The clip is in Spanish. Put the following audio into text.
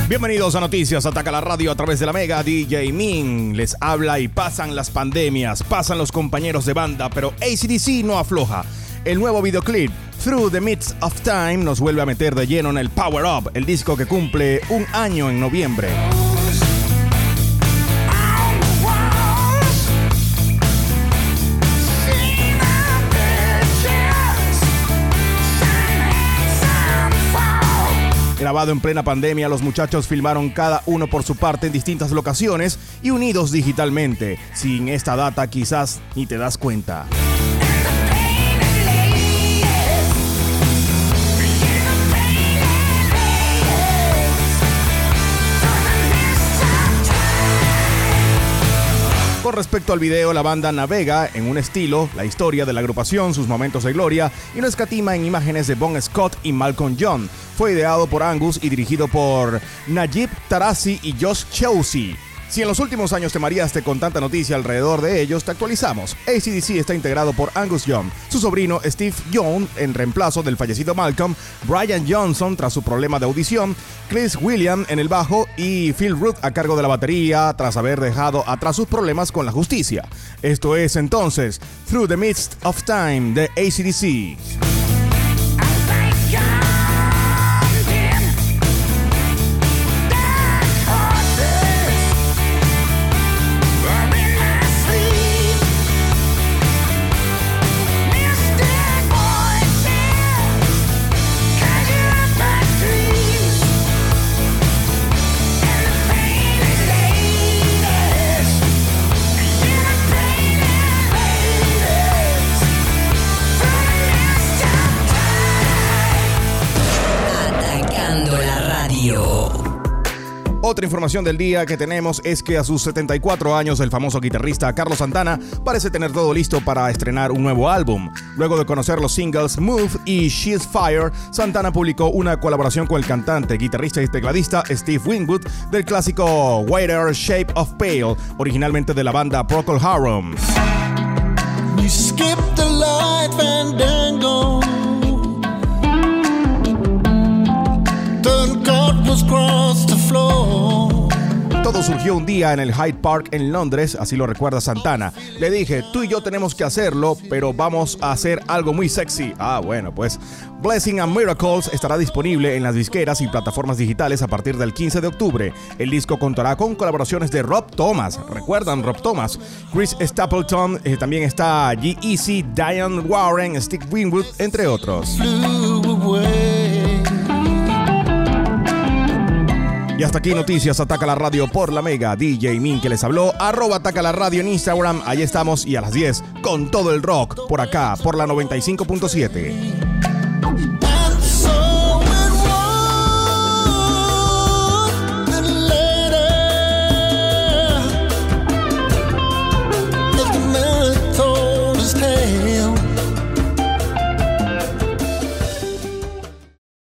Bienvenidos a Noticias Ataca la Radio a través de la Mega. DJ Min les habla y pasan las pandemias, pasan los compañeros de banda, pero AC/DC no afloja. El nuevo videoclip Through the Midst of Time nos vuelve a meter de lleno en el Power Up, el disco que cumple un año en noviembre. Grabado en plena pandemia, los muchachos filmaron cada uno por su parte en distintas locaciones y unidos digitalmente. Sin esta data quizás ni te das cuenta. Con respecto al video, la banda navega en un estilo, la historia de la agrupación, sus momentos de gloria y no escatima en imágenes de Bon Scott y Malcolm Young. Fue ideado por Angus y dirigido por Najib Tarasi y Josh Chelsea. Si en los últimos años te mareaste con tanta noticia alrededor de ellos, te actualizamos. AC/DC está integrado por Angus Young, su sobrino Steve Young en reemplazo del fallecido Malcolm, Brian Johnson tras su problema de audición, Chris Williams en el bajo y Phil Root a cargo de la batería tras haber dejado atrás sus problemas con la justicia. Esto es entonces Through the Midst of Time de AC/DC. Otra información del día que tenemos es que a sus 74 años el famoso guitarrista Carlos Santana parece tener todo listo para estrenar un nuevo álbum. Luego de conocer los singles Move y She's Fire, Santana publicó una colaboración con el cantante, guitarrista y tecladista Steve Winwood del clásico Whiter Shape of Pale, originalmente de la banda Procol Harum. You skip the light fandango. The God was crossed the floor. Todo surgió un día en el Hyde Park en Londres, así lo recuerda Santana. Le dije, tú y yo tenemos que hacerlo, pero vamos a hacer algo muy sexy. Bueno, pues Blessing and Miracles estará disponible en las disqueras y plataformas digitales a partir del 15 de octubre. El disco contará con colaboraciones de Rob Thomas, ¿recuerdan Rob Thomas? Chris Stapleton, también está G-Eazy, Diane Warren, Steve Winwood, entre otros. Y hasta aquí Noticias Ataca la Radio por la Mega. DJ Min que les habló, @Ataca la Radio en Instagram. Ahí estamos y a las 10 con todo el rock por acá, por la 95.7.